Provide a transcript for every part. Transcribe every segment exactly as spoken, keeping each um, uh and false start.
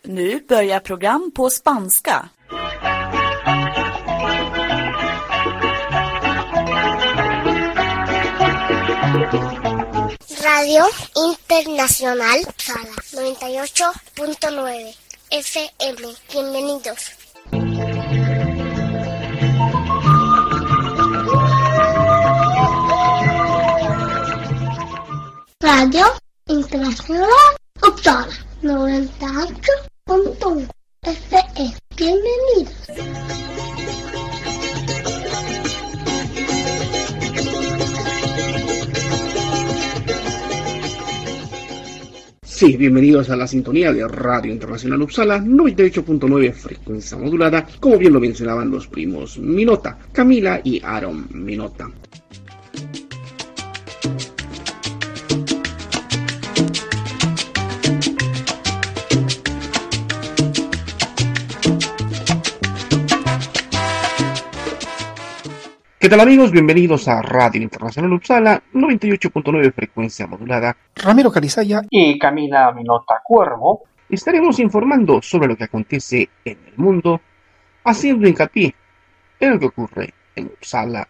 Nu börjar program på spanska. Radio Internacional Uppsala noventa y ocho punto nueve F M. Bienvenidos. Radio Internacional Uppsala noventa y ocho punto uno F M. Bienvenidos. Sí, bienvenidos a la sintonía de Radio Internacional Uppsala noventa y ocho punto nueve frecuencia modulada, como bien lo mencionaban los primos Minota, Camila y Aaron Minota. ¿Qué tal, amigos? Bienvenidos a Radio Internacional Uppsala noventa y ocho punto nueve frecuencia modulada. Ramiro Carizaya y Camila Minota Cuervo estaremos informando sobre lo que acontece en el mundo, haciendo hincapié en lo que ocurre en Uppsala.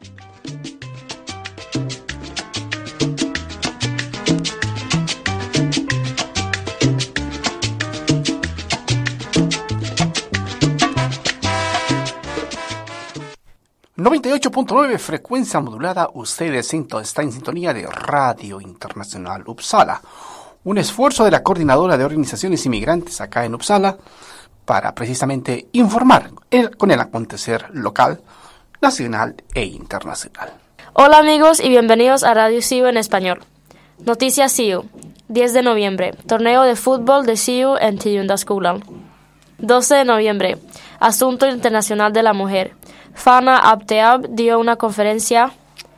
noventa y ocho punto nueve frecuencia modulada, ustedes está en sintonía de Radio Internacional Uppsala, un esfuerzo de la Coordinadora de Organizaciones Inmigrantes acá en Uppsala para precisamente informar el, con el acontecer local, nacional e internacional. Hola amigos y bienvenidos a Radio C I U en español. Noticias C I U, diez de noviembre, torneo de fútbol de C I U en Tyundaskolan. doce de noviembre, Asunto Internacional de la Mujer. Fana Abteab dio una conferencia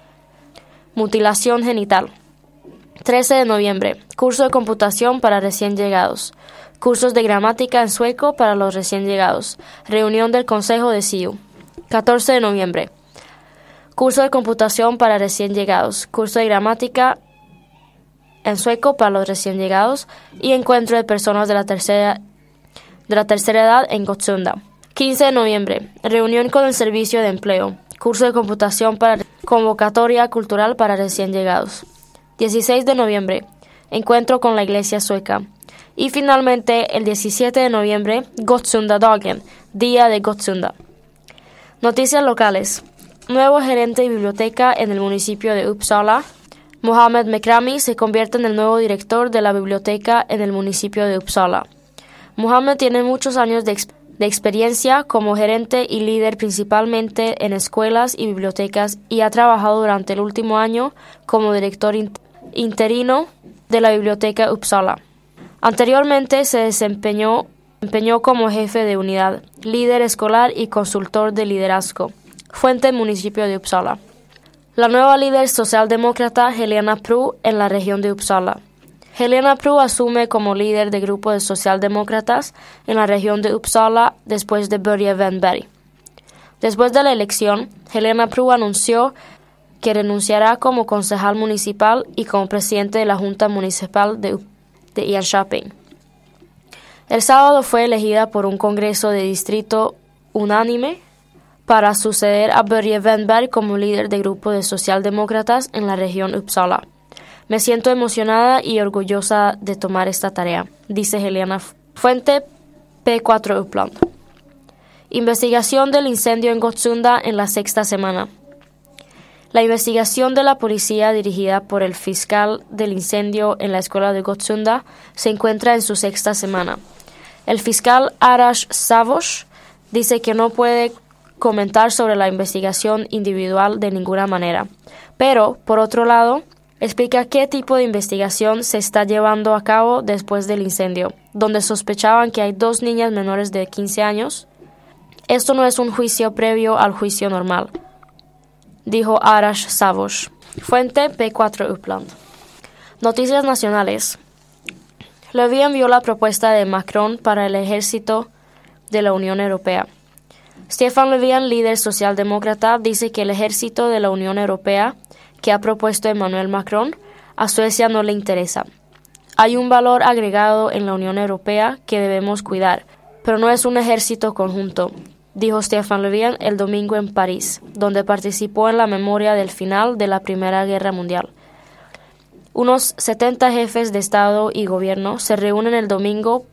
Mutilación Genital. trece de noviembre, curso de computación para recién llegados. Cursos de gramática en sueco para los recién llegados. Reunión del Consejo de C I U. catorce de noviembre, curso de computación para recién llegados. Curso de gramática en sueco para los recién llegados. Y encuentro de personas de la tercera, de la tercera edad en Gottsunda. quince de noviembre, reunión con el Servicio de Empleo, curso de computación para convocatoria cultural para recién llegados. dieciséis de noviembre, encuentro con la Iglesia Sueca. Y finalmente, el diecisiete de noviembre, Gottsunda-dagen, Día de Gottsunda. Noticias locales. Nuevo gerente de biblioteca en el municipio de Uppsala. Mohamed Mekrami se convierte en el nuevo director de la biblioteca en el municipio de Uppsala. Mohamed tiene muchos años de experiencia de experiencia como gerente y líder principalmente en escuelas y bibliotecas y ha trabajado durante el último año como director interino de la Biblioteca Uppsala. Anteriormente se desempeñó, desempeñó como jefe de unidad, líder escolar y consultor de liderazgo. Fuente municipio de Uppsala. La nueva líder socialdemócrata Helena Prue en la región de Uppsala. Helena Prue asume como líder de grupo de socialdemócratas en la región de Uppsala después de Börje Wennberg. Después de la elección, Helena Prue anunció que renunciará como concejal municipal y como presidente de la Junta Municipal de, de Enköping. El sábado fue elegida por un congreso de distrito unánime para suceder a Börje Wennberg como líder de grupo de socialdemócratas en la región Uppsala. Me siento emocionada y orgullosa de tomar esta tarea, dice Helena. Fuente P cuatro Uppland. Investigación del incendio en Gottsunda en la sexta semana. La investigación de la policía dirigida por el fiscal del incendio en la escuela de Gottsunda se encuentra en su sexta semana. El fiscal Arash Savos dice que no puede comentar sobre la investigación individual de ninguna manera, pero, por otro lado, explica qué tipo de investigación se está llevando a cabo después del incendio, donde sospechaban que hay dos niñas menores de quince años. Esto no es un juicio previo al juicio normal, dijo Arash Savos. Fuente P cuatro Uppland. Noticias nacionales. Löfven envió la propuesta de Macron para el ejército de la Unión Europea. Stefan Löfven, líder socialdemócrata, dice que el ejército de la Unión Europea que ha propuesto Emmanuel Macron, a Suecia no le interesa. Hay un valor agregado en la Unión Europea que debemos cuidar, pero no es un ejército conjunto, dijo Stéphane Le Vien el domingo en París, donde participó en la memoria del final de la Primera Guerra Mundial. Unos setenta jefes de Estado y Gobierno se reúnen el domingo,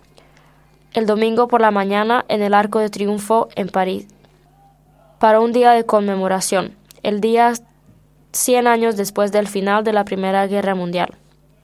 el domingo por la mañana en el Arco de Triunfo en París para un día de conmemoración, el día cien años después del final de la Primera Guerra Mundial.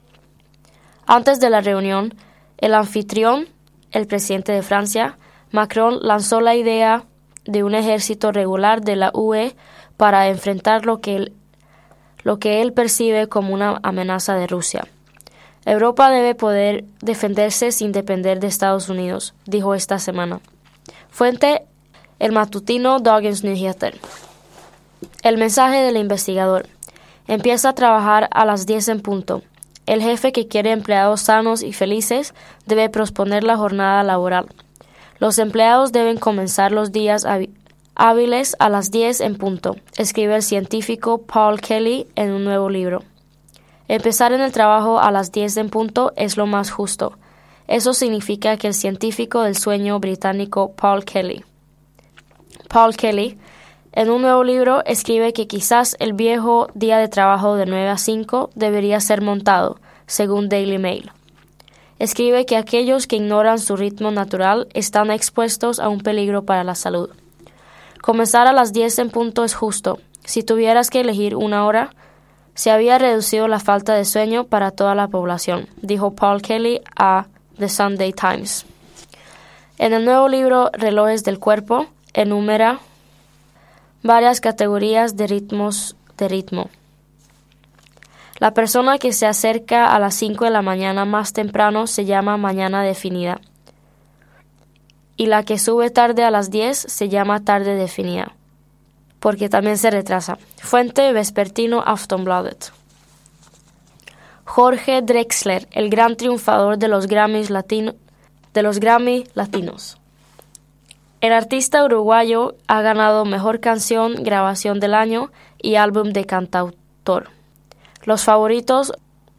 Antes de la reunión, el anfitrión, el presidente de Francia, Macron, lanzó la idea de un ejército regular de la U E para enfrentar lo que él, lo que él percibe como una amenaza de Rusia. Europa debe poder defenderse sin depender de Estados Unidos, dijo esta semana. Fuente: el matutino Dagens Nyheter. El mensaje del investigador. Empieza a trabajar a las diez en punto. El jefe que quiere empleados sanos y felices debe posponer la jornada laboral. Los empleados deben comenzar los días hábiles a las diez en punto, escribe el científico Paul Kelly en un nuevo libro. Empezar en el trabajo a las diez en punto es lo más justo. Eso significa que el científico del sueño británico Paul Kelly. Paul Kelly, en un nuevo libro, escribe que quizás el viejo día de trabajo de nueve a cinco debería ser montado, según Daily Mail. Escribe que aquellos que ignoran su ritmo natural están expuestos a un peligro para la salud. Comenzar a las diez en punto es justo. Si tuvieras que elegir una hora, se había reducido la falta de sueño para toda la población, dijo Paul Kelly a The Sunday Times. En el nuevo libro Relojes del Cuerpo, enumera varias categorías de ritmos de ritmo. La persona que se acerca a las cinco de la mañana más temprano se llama mañana definida, y la que sube tarde a las diez se llama tarde definida, porque también se retrasa. Fuente: vespertino Aftonbladet. Jorge Drexler, el gran triunfador de los Grammys latino, de los Grammy latinos. El artista uruguayo ha ganado Mejor Canción, Grabación del Año y Álbum de Cantautor. Los favoritos,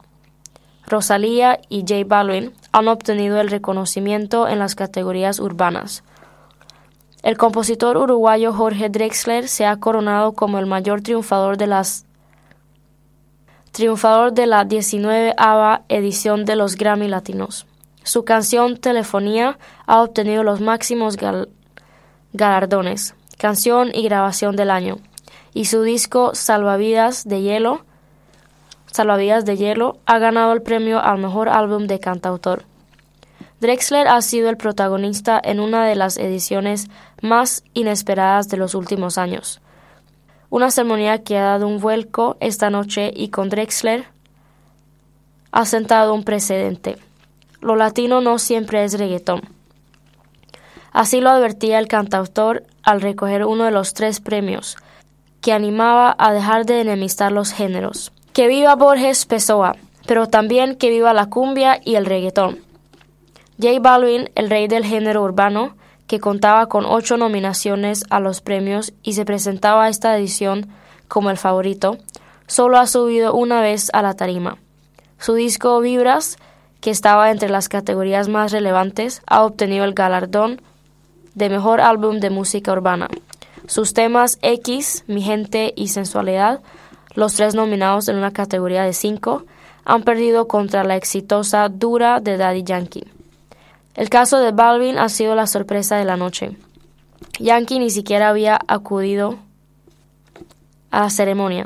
Rosalía y J Balvin, han obtenido el reconocimiento en las categorías urbanas. El compositor uruguayo Jorge Drexler se ha coronado como el mayor triunfador de las triunfador de la diecinueava edición de los Grammy Latinos. Su canción Telefonía ha obtenido los máximos gal galardones, Canción y Grabación del Año, y su disco Salvavidas de Hielo, Salvavidas de Hielo ha ganado el premio al mejor álbum de cantautor. Drexler ha sido el protagonista en una de las ediciones más inesperadas de los últimos años. Una ceremonia que ha dado un vuelco esta noche y con Drexler ha sentado un precedente. Lo latino no siempre es reggaetón. Así lo advertía el cantautor al recoger uno de los tres premios, que animaba a dejar de enemistar los géneros. Que viva Borges Pessoa, pero también que viva la cumbia y el reggaetón. J Balvin, el rey del género urbano, que contaba con ocho nominaciones a los premios y se presentaba a esta edición como el favorito, solo ha subido una vez a la tarima. Su disco Vibras, que estaba entre las categorías más relevantes, ha obtenido el galardón de Mejor Álbum de Música Urbana. Sus temas X, Mi Gente y Sensualidad, los tres nominados en una categoría de cinco, han perdido contra la exitosa Dura de Daddy Yankee. El caso de Balvin ha sido la sorpresa de la noche. Yankee ni siquiera había acudido a la ceremonia.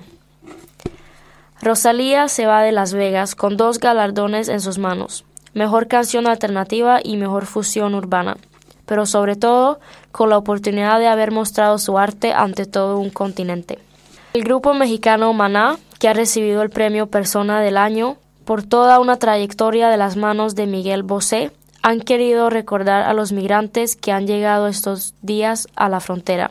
Rosalía se va de Las Vegas con dos galardones en sus manos, Mejor Canción Alternativa y Mejor Fusión Urbana, pero sobre todo con la oportunidad de haber mostrado su arte ante todo un continente. El grupo mexicano Maná, que ha recibido el premio Persona del Año por toda una trayectoria de las manos de Miguel Bosé, han querido recordar a los migrantes que han llegado estos días a la frontera.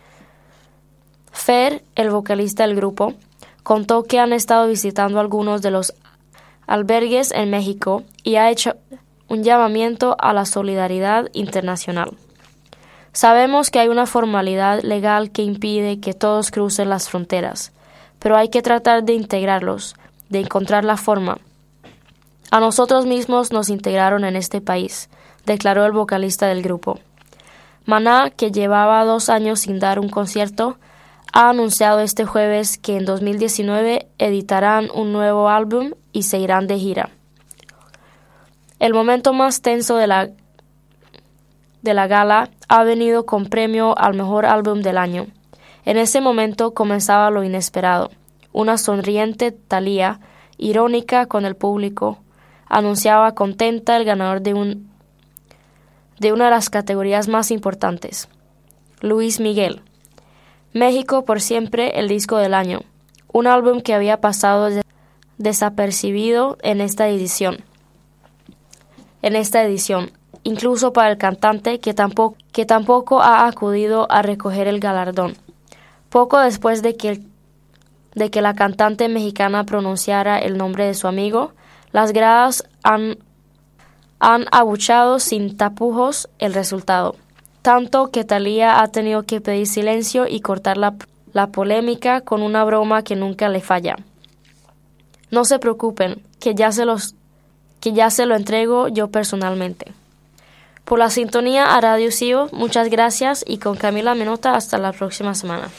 Fer, el vocalista del grupo, contó que han estado visitando algunos de los albergues en México y ha hecho un llamamiento a la solidaridad internacional. Sabemos que hay una formalidad legal que impide que todos crucen las fronteras, pero hay que tratar de integrarlos, de encontrar la forma. A nosotros mismos nos integraron en este país, declaró el vocalista del grupo. Maná, que llevaba dos años sin dar un concierto, ha anunciado este jueves que en dos mil diecinueve editarán un nuevo álbum y se irán de gira. El momento más tenso de la, de la gala ha venido con premio al mejor álbum del año. En ese momento comenzaba lo inesperado. Una sonriente Thalía, irónica con el público, anunciaba contenta el ganador de, un, de una de las categorías más importantes, Luis Miguel. México por siempre, el disco del año, un álbum que había pasado des- desapercibido en esta edición. En esta edición, incluso para el cantante que tampoco, que tampoco ha acudido a recoger el galardón. Poco después de que, de que la cantante mexicana pronunciara el nombre de su amigo, las gradas han, han abuchado sin tapujos el resultado, tanto que Thalía ha tenido que pedir silencio y cortar la, la polémica con una broma que nunca le falla. No se preocupen, que ya se los que ya se lo entrego yo personalmente. Por la sintonía a Radio Sio, muchas gracias y con Camila Minota hasta la próxima semana.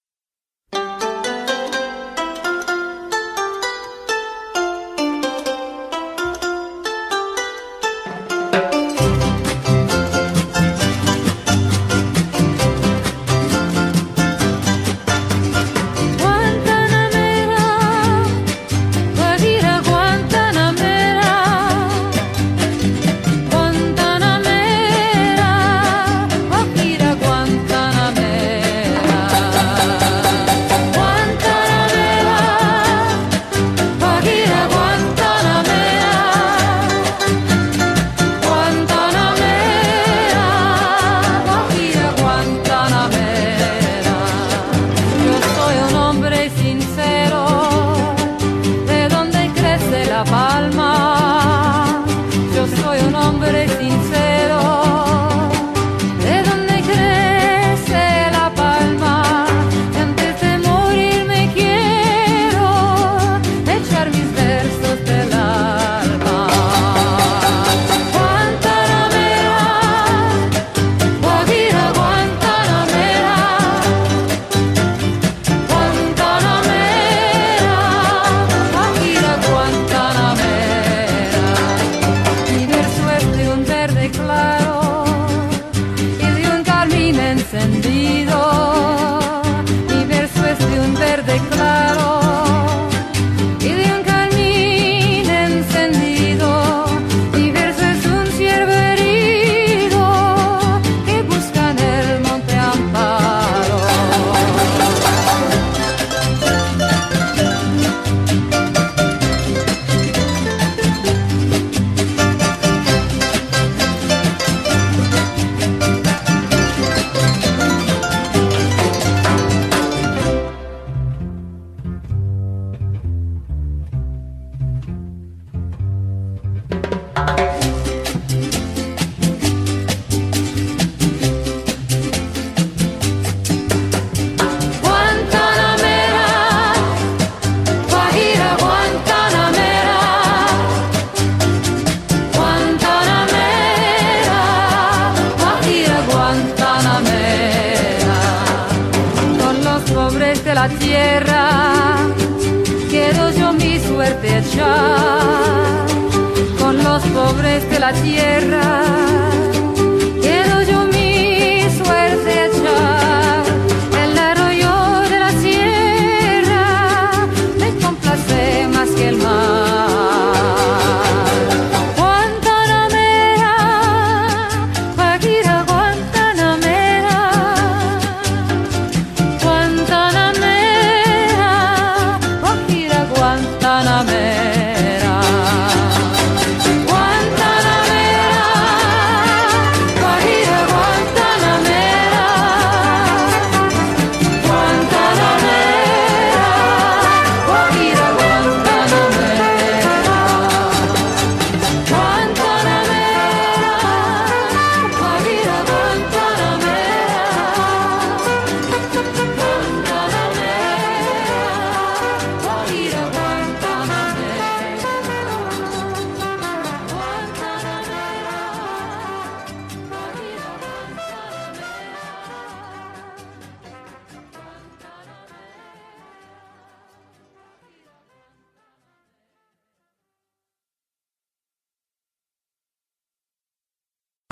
La tierra, quiero yo mi suerte echar, con los pobres de la tierra, quiero yo mi suerte echar, el arroyo de la sierra, me complace más que el mar. Guantanamera, Guajira, Guantanamera, Guantanamera. Guantanamera, Guantanamera,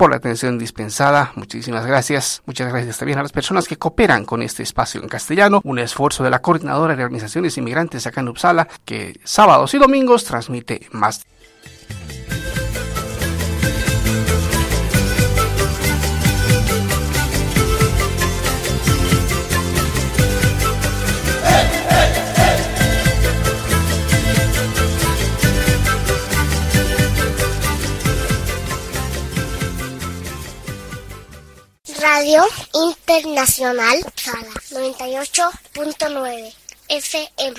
por la atención dispensada. Muchísimas gracias. Muchas gracias también a las personas que cooperan con este espacio en castellano. Un esfuerzo de la Coordinadora de Organizaciones Inmigrantes acá en Uppsala, que sábados y domingos transmite más. Radio Internacional Uppsala noventa y ocho punto nueve F M.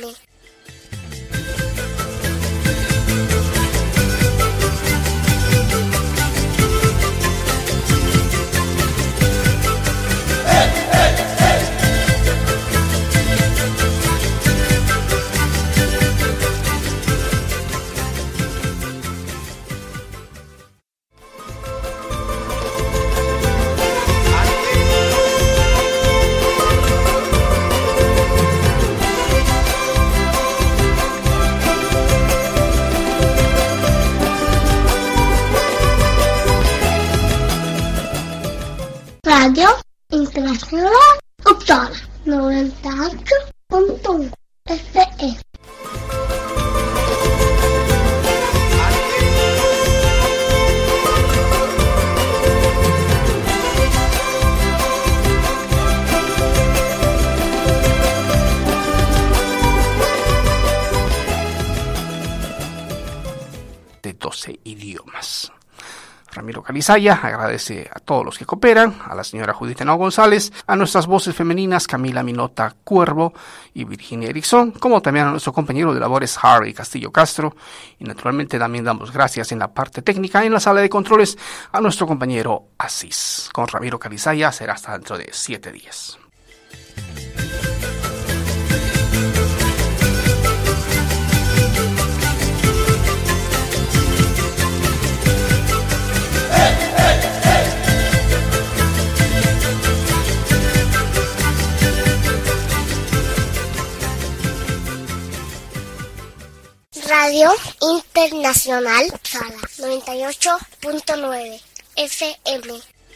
Radio Internacional Uppsala noventa y ocho punto uno F M. De doce idiomas. Ramiro Calizaya agradece a todos los que cooperan, a la señora Judith Henao González, a nuestras voces femeninas Camila Minota Cuervo y Virginia Erickson, como también a nuestro compañero de labores Harry Castillo Castro, y naturalmente también damos gracias en la parte técnica, en la sala de controles, a nuestro compañero Asís. Con Ramiro Calizaya será hasta dentro de siete días. Radio Internacional Uppsala noventa y ocho punto nueve F M.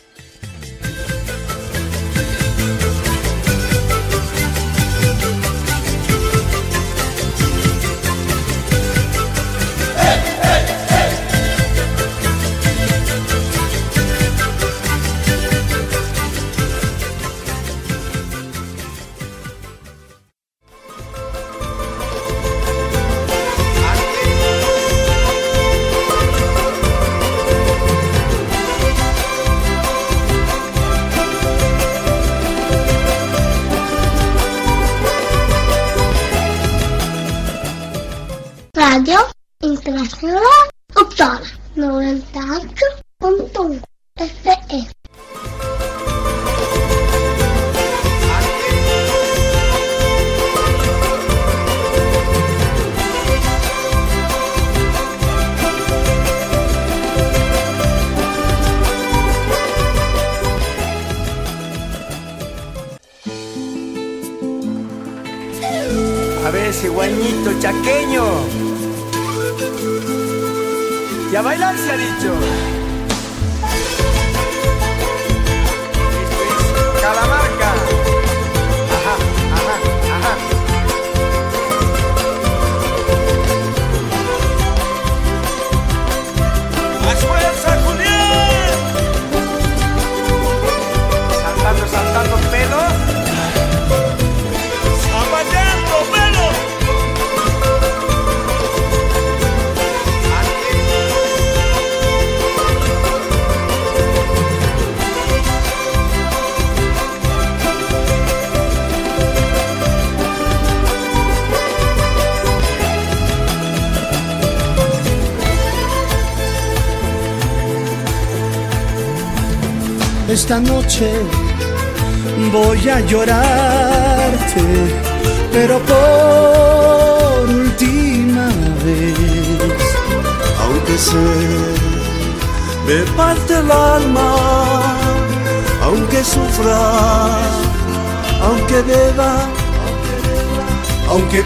Radio Internacional Uppsala noventa y ocho punto uno F M. A ver ese guañito chaqueño. Y a bailar se ha dicho. Esto es Calamarca. Ajá, ajá, ajá. ¡Más fuerza, Julián! Saltando, saltando pelo. ¡Zapallando pelo! Esta noche voy a llorarte, pero por última vez. Aunque se me parte el alma, aunque sufra, aunque beba, aunque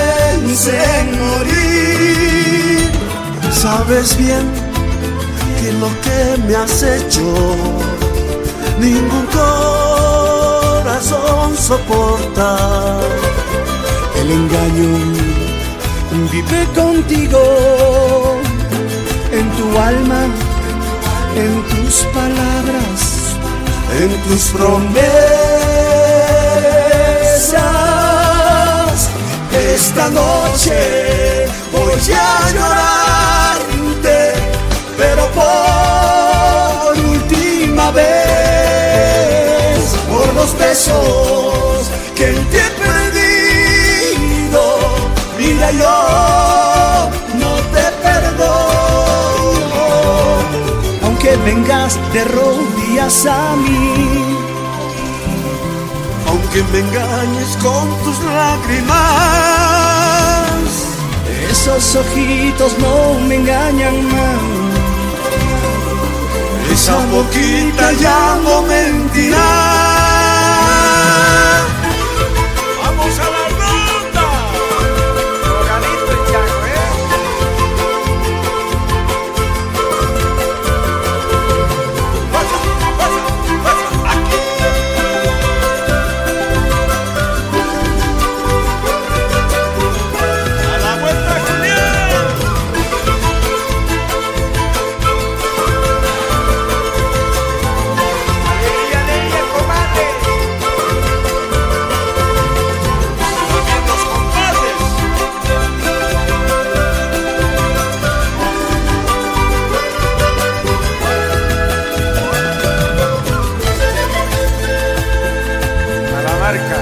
piense en morir, sabes bien que lo que me has hecho, ningún corazón soporta. El engaño vive contigo, en tu alma, en tus palabras, en tus promesas. Esta noche voy a llorarte, pero por última vez, por los besos que en ti he perdido. Mira, yo no te perdono, aunque vengas de rodillas a mí, aunque me engañes con tus lágrimas. Esos ojitos no me engañan más, esa boquita ya no mentirá. Vamos a la ronda, Organito y Chaco, ¿eh? Pasa, pasa, pasa, aquí. A la vuelta, Julián. Ella, ella, comadre. También los compadres. A la marca.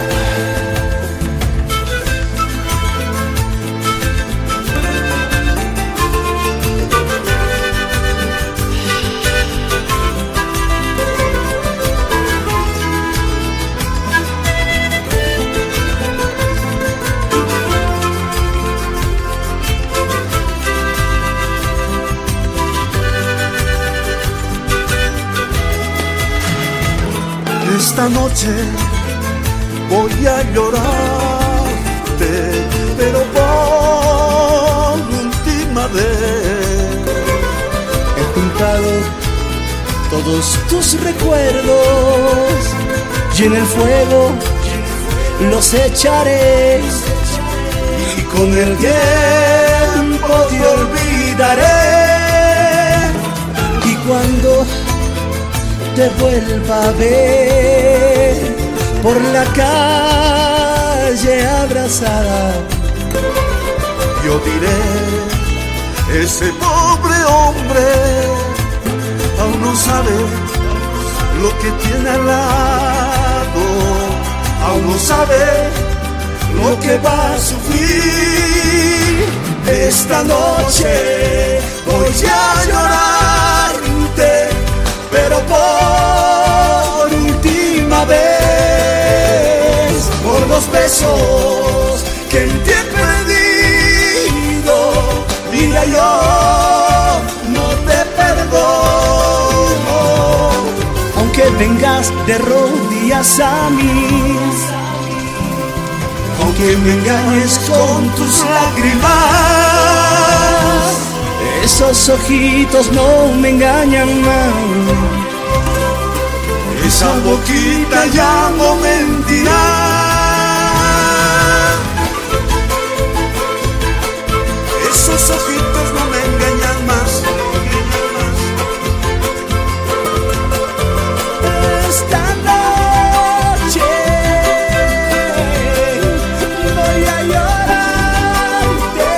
Esta noche voy a llorarte, pero por última vez. he juntado todos tus recuerdos y en el fuego los echaré, Y con el tiempo te olvidaré. y cuando te vuelva a ver por la calle abrazada, Yo diré, ese pobre hombre aún no sabe lo que tiene al lado, aún no sabe lo que va a sufrir. Esta noche voy a llorarte, pero por última vez, por los besos que en ti he perdido. Mira, yo no te perdono, aunque vengas de rodillas a mí, aunque me engañes con tus lágrimas. esos ojitos no me engañan más, Esa boquita ya no mentirá. Esos ojitos no me engañan más. esta noche voy a llorarte.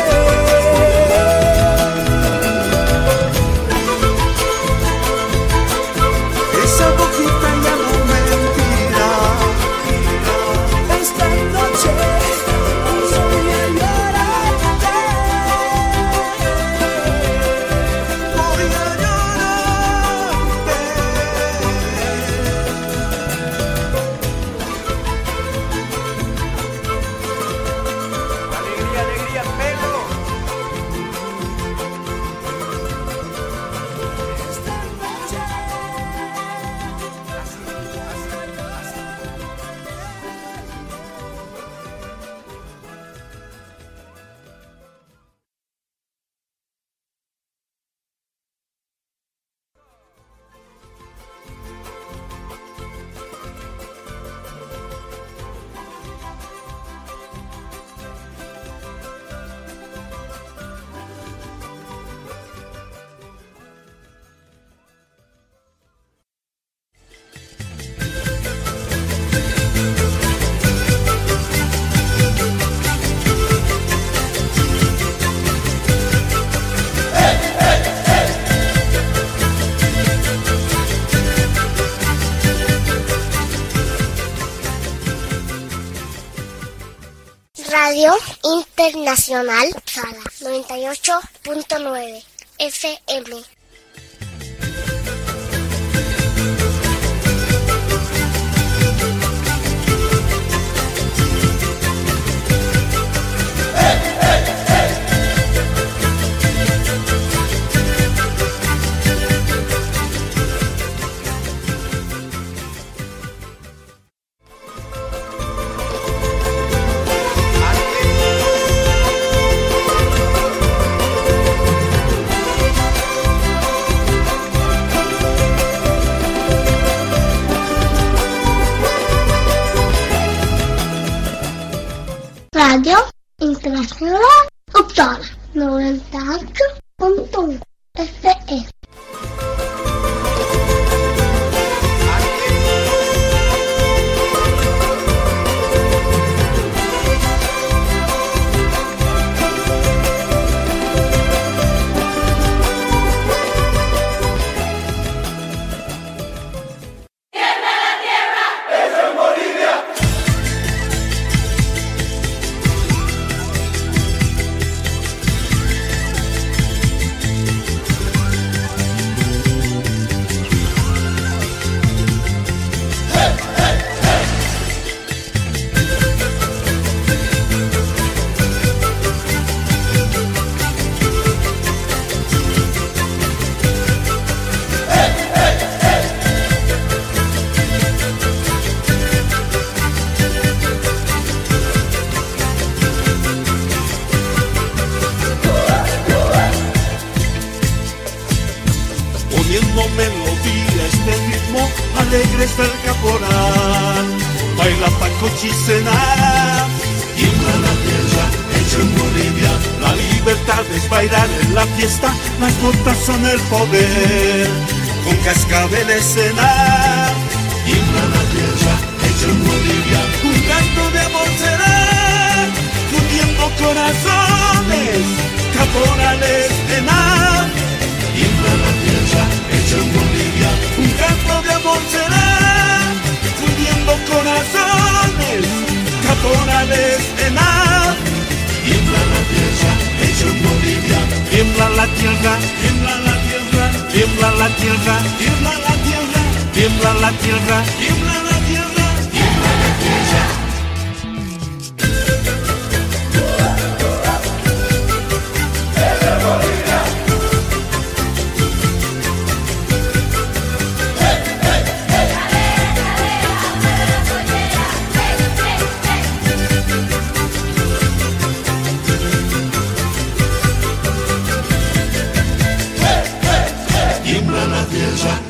Esa boquita ya no mentirá. Esta noche voy a llorarte. Radio Internacional Upsala noventa y ocho punto nueve F M. Radio Internacional Upsala noventa y ocho punto uno F M. Melodía, este ritmo alegre está el caporal, baila Paco Chisena, tiembla la tierra, hecho en Bolivia, la libertad es bailar en la fiesta, las notas son el poder, con cascabel escena, tiembla la tierra, hecho en Bolivia, un canto de amor será, fundiendo corazones, caporales en ar, tiembla la tierra, hecho en Bolivia, un canto de amor será, fundiendo corazones, caporales en ar. Tiembla la tierra, hecho en Bolivia, tiembla la tierra, tiembla la tierra, tiembla la tierra, tiembla la tierra, tiembla la tierra, tiembla la tierra, tiembla la tierra. Tiembla la tierra.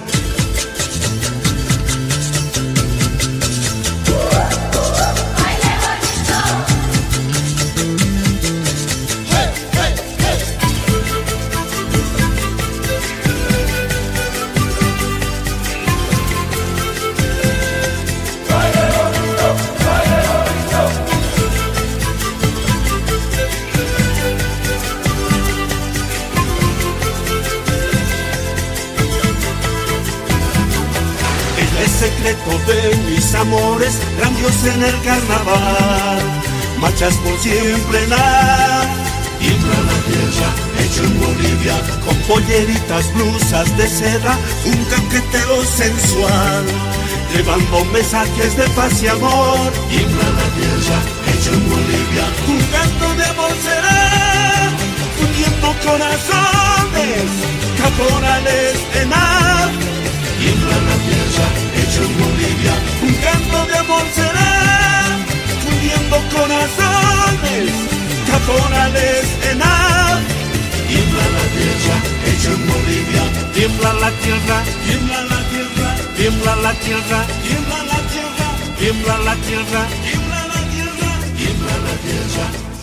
Secreto de mis amores, grandioso en el carnaval, marchas por siempre la tiembla la tierra, hecho en Bolivia, con polleritas, blusas de seda, un caqueteo sensual, llevando mensajes de paz y amor, tiembla la tierra, hecho en Bolivia, un canto de amor será, fundiendo corazones, caporales en ar, tiembla la tierra, hecho en Bolivia, un canto de amor será, fundiendo corazones, caporales en ar. Tiembla la tierra, hecho en Bolivia, tiembla la tierra, tiembla la tierra, tiembla la tierra, tiembla la tierra, tiembla la tierra, tiembla la tierra, tiembla la tierra.